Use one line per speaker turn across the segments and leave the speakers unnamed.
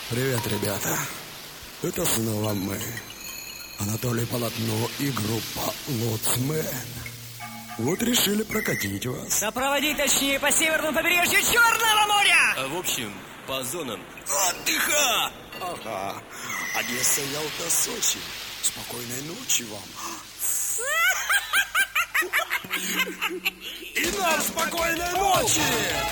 Привет, ребята. Это снова мы. Анатолий Полотно и группа Лоцмен. Вот решили прокатить вас.
Сопроводить, точнее, по северному побережью Черного моря.
В общем, по зонам
отдыха. Ага. Одесса, Ялта, Сочи. Спокойной ночи вам. И нам спокойной ночи.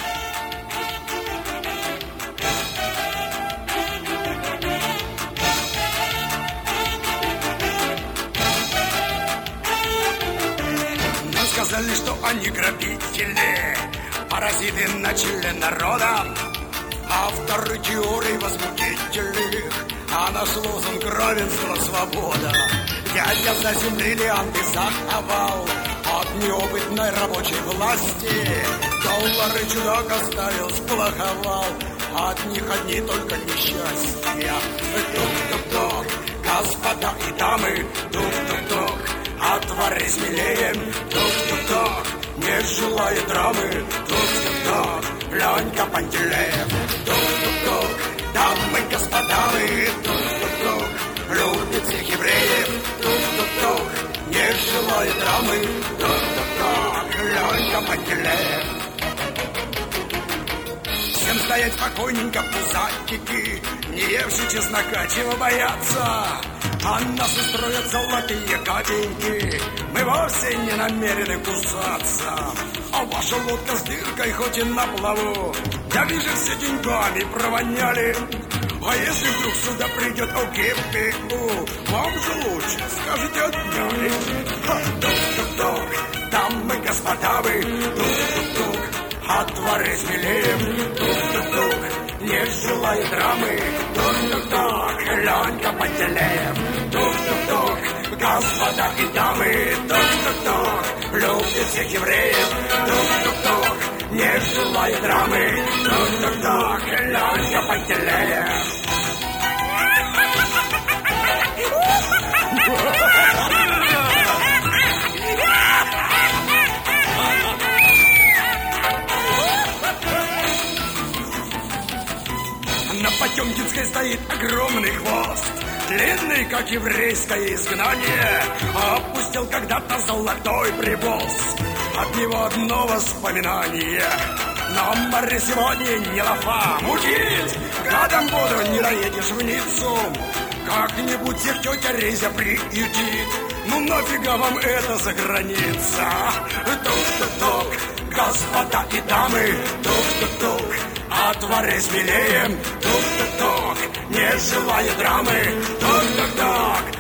Сказали, что они грабители, паразиты на челе народа, авторы теорий возбудителей, а наш лозунг равенство, свобода. Дядя заземлили, заховал от неопытной рабочей власти. Доллары чудак оставил, сплоховал, от них одни только несчастья. Тук-тук-тук, господа и дамы, тук-тук-тук, отвори смелее, тук-тук-тук, не желая драмы, тук-тук-тук, Ленька Пантелеев, тук-тук-тук, дамы, господа, тук-тук-тук, любит всех евреев, тук-тук-тук, не желая драмы, тук-тук-тук, Ленька Пантелеев. Всем стоять спокойненько, пузатики, не евши чеснока, чего бояться? А нас устроят золотые копейки, мы вовсе не намерены кусаться. А ваша лодка с дыркой хоть и на плаву, я вижу, все деньгами провоняли. А если вдруг сюда придет ОГПУ, вам же лучше скажите отняли. Тук-тук-тук, дамы, господа вы, тук-тук-тук, отворы смелее, тук-тук-тук, не желая драмы, тук-тук-тук, Ленька Пантелеев, тук-тук-тук, господа и дамы, тук-тук-тук, любит всех евреев, тук-тук-тук, не желая драмы, тук-тук-тук, Ленька Пантелеев. На Потемкинской стоит огромный хвост, длинный, как еврейское изгнание. Опустил когда-то золотой привоз, от него одно воспоминание. На море сегодня не лафа, мутить, гадом буду, не доедешь в Ниццу. Как-нибудь их тетя Резя приютит, ну нафига вам это за граница? Тук-тук-тук, господа и дамы, тук-тук-тук, отворы смелее, тук-тук-тук, не желая драмы, тук-тук-тук,